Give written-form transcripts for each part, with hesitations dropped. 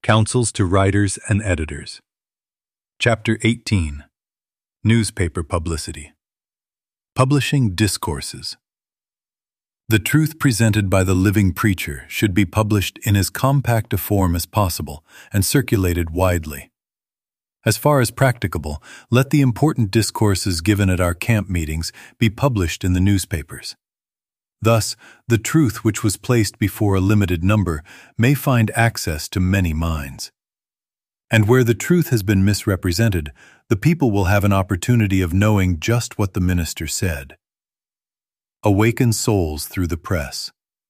Counsels to Writers and Editors. Chapter 18. Newspaper Publicity. Publishing Discourses. The truth presented by the living preacher should be published in as compact a form as possible and circulated widely. As far as practicable, let the important discourses given at our camp meetings be published in the newspapers. Thus, the truth which was placed before a limited number may find access to many minds. And where the truth has been misrepresented, the people will have an opportunity of knowing just what the minister said. Awaken souls through the press.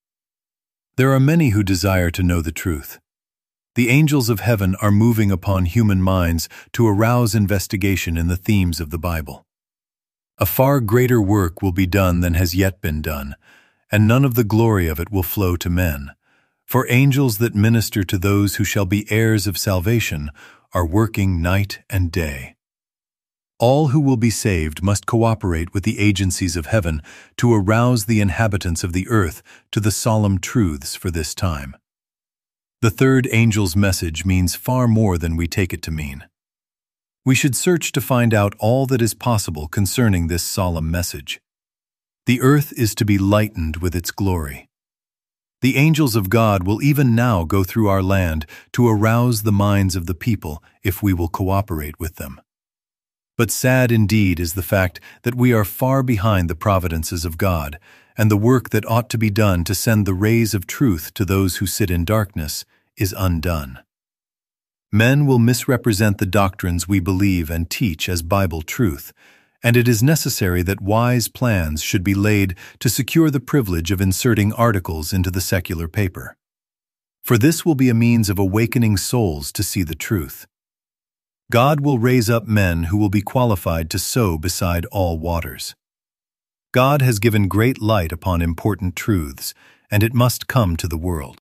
There are many who desire to know the truth. The angels of heaven are moving upon human minds to arouse investigation in the themes of the Bible. A far greater work will be done than has yet been done, and none of the glory of it will flow to men. For angels that minister to those who shall be heirs of salvation are working night and day. All who will be saved must cooperate with the agencies of heaven to arouse the inhabitants of the earth to the solemn truths for this time. The third angel's message means far more than we take it to mean. We should search to find out all that is possible concerning this solemn message. The earth is to be lightened with its glory. The angels of God will even now go through our land to arouse the minds of the people if we will cooperate with them. But sad indeed is the fact that we are far behind the providences of God, and the work that ought to be done to send the rays of truth to those who sit in darkness is undone. Men will misrepresent the doctrines we believe and teach as Bible truth, and it is necessary that wise plans should be laid to secure the privilege of inserting articles into the secular paper. For this will be a means of awakening souls to see the truth. God will raise up men who will be qualified to sow beside all waters. God has given great light upon important truths, and it must come to the world.